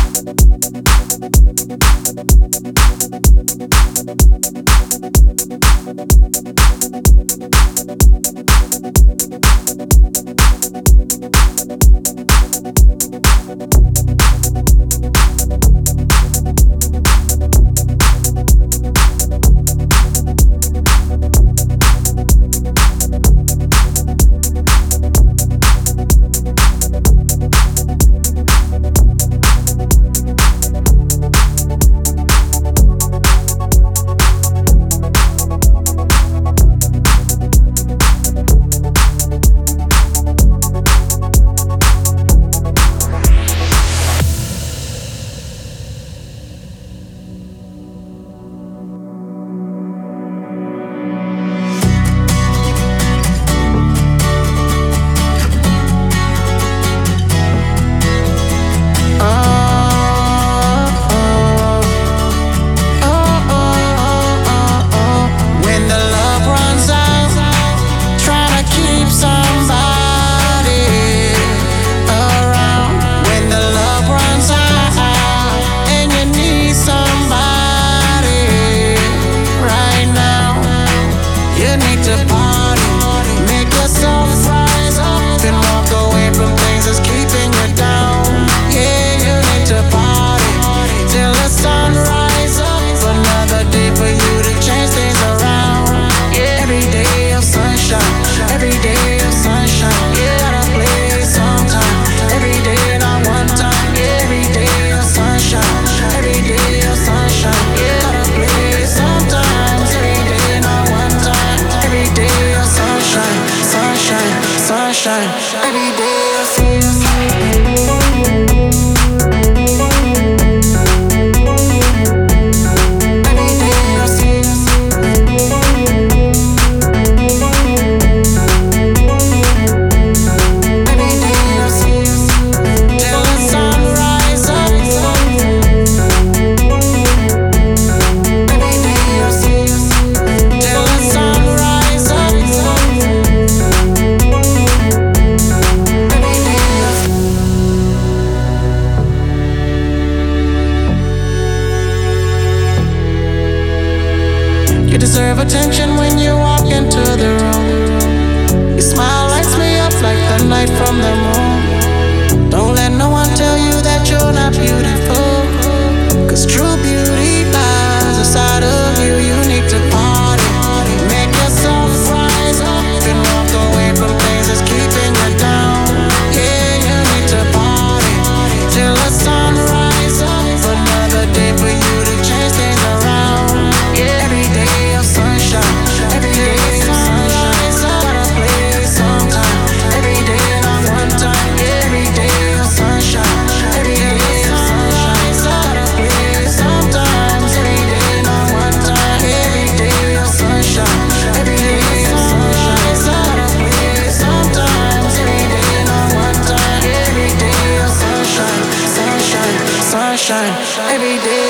deserve attention when you walk into the room. Your smile lights me up like the light from the moon. Don't let no one tell you that you're not beautiful, 'cause true beauty lies inside of you. You need to party, make yourself rise up and walk away from things that's keeping you down. Yeah, you need to party till the sun rises up. Another day for you to change things around. Yeah, every day of sunshine, every day of sunshine. Gotta play sometime, every day not one time. Yeah, every day of sunshine, every day of sunshine. Gotta play sometimes, every day not one time. Every day of sunshine, every day of sunshine. Gotta play sometimes, every day not one time. Every day of sunshine, sunshine, sunshine, every day.